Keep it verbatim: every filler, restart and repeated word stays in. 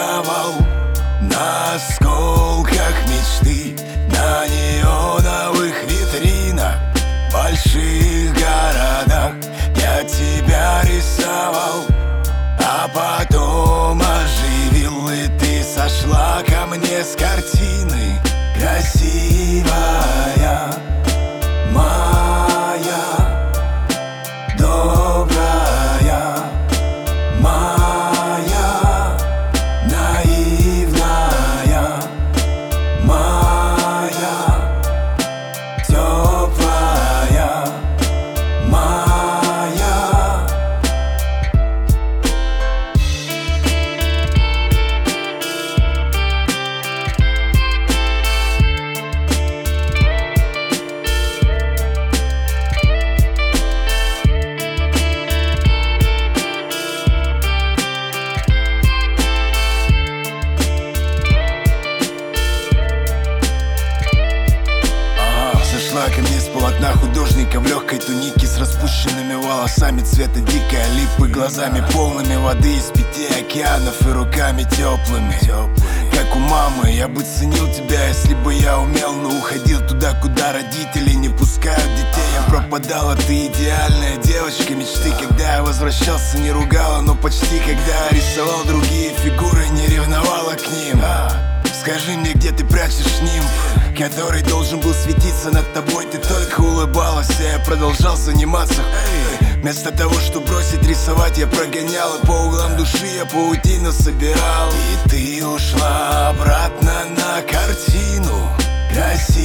рисовал на осколках мечты, на неоновых витринах в больших городах. Я тебя рисовал, а потом оживил, и ты сошла ко мне с картины. Красивая, моя, добрая, моя, наивная, моя, теплая, моя. Сошла ко мне с полотна художника в легкой тунике, с распущенными волосами цвета дикой липы, глазами полными воды из пяти океанов и руками теплыми. Как у мамы, я бы ценил тебя, если бы я умел, но уходил туда, куда родители не пускают детей. Я пропадала, ты идеальная девочка мечты. Когда я возвращался, не ругала, но почти. Когда я рисовал другие фигуры, не ревновала к ним. Скажи мне, где ты прячешь нимб, который должен был светиться над тобой? Ты только улыбалась, а я продолжал заниматься. Вместо того, чтобы бросить рисовать, я прогонял, и по углам души я паутину собирал. И ты ушла обратно на картину. Красиво.